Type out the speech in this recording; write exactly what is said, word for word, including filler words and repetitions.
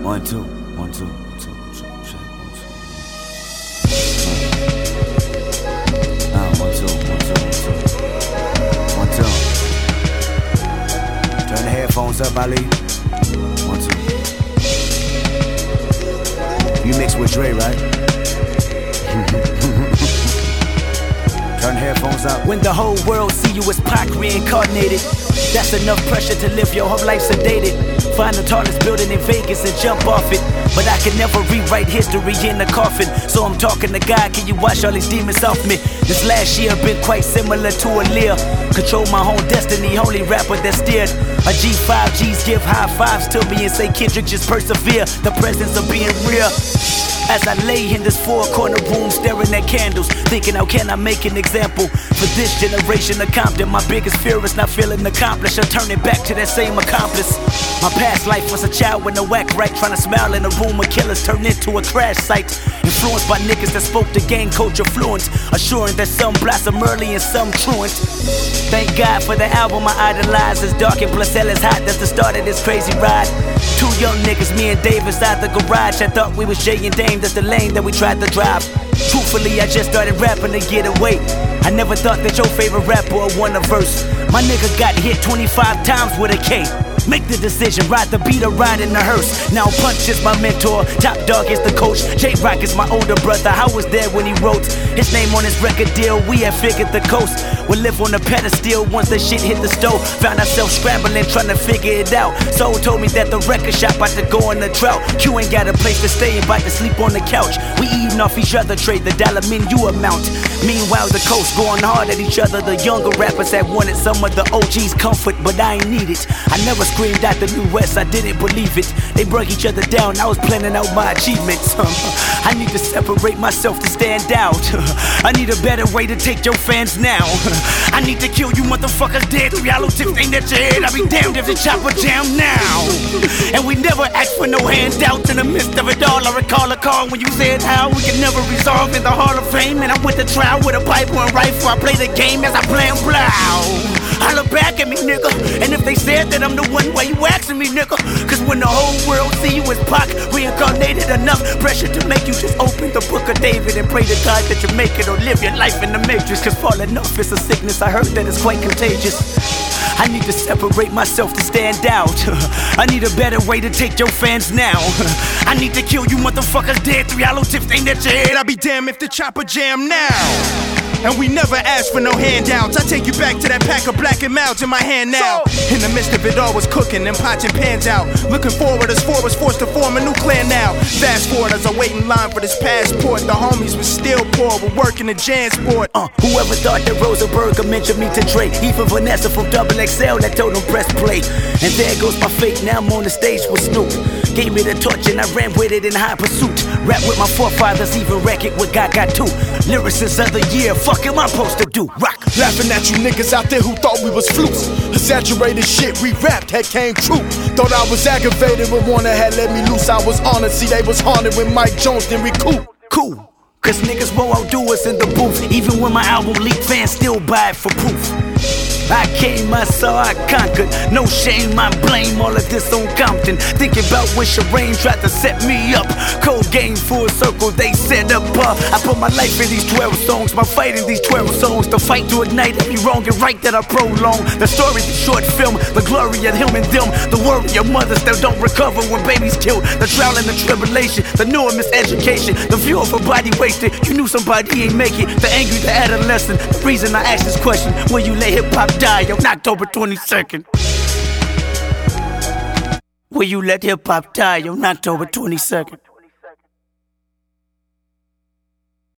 One, two, one, two, two, two, check, one, two. Ah, one, two, one, two, one, two. One, two. Turn the headphones up, Ali. One, two. You mix with Dre, right? Turn the headphones up. When the whole world see you as Pac reincarnated, that's enough pressure to live your whole life sedated. Find the tallest building in Vegas and jump off it. But I can never rewrite history in a coffin. So I'm talking to God, can you wash all these demons off me? This last year been quite similar to a Lear. Control my own destiny, holy rapper that steered. A G five G's give high fives to me and say Kendrick just persevere. The presence of being real. As I lay in this four-corner room staring at candles, thinking how can I make an example for this generation of Compton. My biggest fear is not feeling accomplished or turning back to that same accomplice. My past life was a child with no act right, trying to smile in a room of killers turned into a crash site. Influenced by niggas that spoke the gang culture fluent, assuring that some blossom early and some truant. Thank God for the album I idolize. It's dark and plus hell is hot, that's the start of this crazy ride. Two young niggas, me and Dave inside the garage. I thought we was Jay and Dame, that's the lane that we tried to drive. Truthfully, I just started rapping to get away. I never thought that your favorite rapper would want a verse. My nigga got hit twenty-five times with a K. Make the decision, ride the beat or ride in the hearse. Now Punch is my mentor, Top Dog is the coach. J-Rock is my older brother, I was there when he wrote his name on his record deal. We had figured the coast would live on the pedestal once the shit hit the stove. Found ourselves scrambling, trying to figure it out. Soul told me that the record shop about to go on the drought. Q ain't got a place to stay, about to sleep on the couch. We eating off each other, trade the dollar menu amount. Meanwhile the coast going hard at each other. The younger rappers had wanted some of the O G's comfort, but I ain't need it. I never screamed out the New West, I didn't believe it. They broke each other down, I was planning out my achievements. I need to separate myself to stand out. I need a better way to take your fans now. I need to kill you motherfuckers dead. Yellow tips ain't at your head, I'll be damned if the chopper jam now. And we never asked for no handouts. In the midst of it all, I recall a call when you said how we can never resolve in the Hall of Fame. And I went to trial with a pipe and rifle. I play the game as I plan blow. Holla back at me, nigga. And if they said that I'm the one, why you asking me, nigga? Cause when the whole world see you as Pac reincarnated, enough pressure to make you just open the book of David and pray to God that you make it or live your life in the matrix. Cause falling off is a sickness, I heard that it's quite contagious. I need to separate myself to stand out. I need a better way to take your fans now. I need to kill you motherfuckers dead. Three hollow tips ain't at your head, I'll be damned if the chopper jam now. And we never asked for no handouts. I take you back to that pack of Black and Milds in my hand now. In the midst of it all was cooking and pots and pans out. Looking forward as four was forced to form a new clan now. Fast forward as I wait in line for this passport. The homies was still poor, but working the Jansport. Uh, whoever thought that Rosenberg mentioned me to Dre? Even Vanessa from Double X L that told him press play. And there goes my fate, now I'm on the stage with Snoop. Gave me the torch and I ran with it in high pursuit. Rap with my forefathers, even wreck it with God Got Two. Lyricist of the year, fuck am I supposed to do? Rock. Laughing at you niggas out there who thought we was flukes. Exaggerated shit we rapped had came true. Thought I was aggravated when Warner had let me loose. I was honored, see they was haunted when Mike Jones didn't recoup. Cool, cause niggas won't outdo us in the booth. Even when my album leaked, fans still buy it for proof. I came, I saw, I conquered. No shame, I blame all of this on Compton. Thinking about when Shireen tried to set me up. Cold game, full circle, they set up. Uh, I put my life in these twelve songs. My fight in these twelve songs. The fight to ignite every wrong and right that I prolong. The story, the short film, the glory of him and them. The worry of mothers that don't recover when babies killed. The trial and the tribulation, the new and miseducation. The view of a body wasted, you knew somebody ain't make it. The angry, the adolescent. The reason I asked this question, will you let hip-hop die on October twenty-second? Will you let hip-hop die on October twenty-second?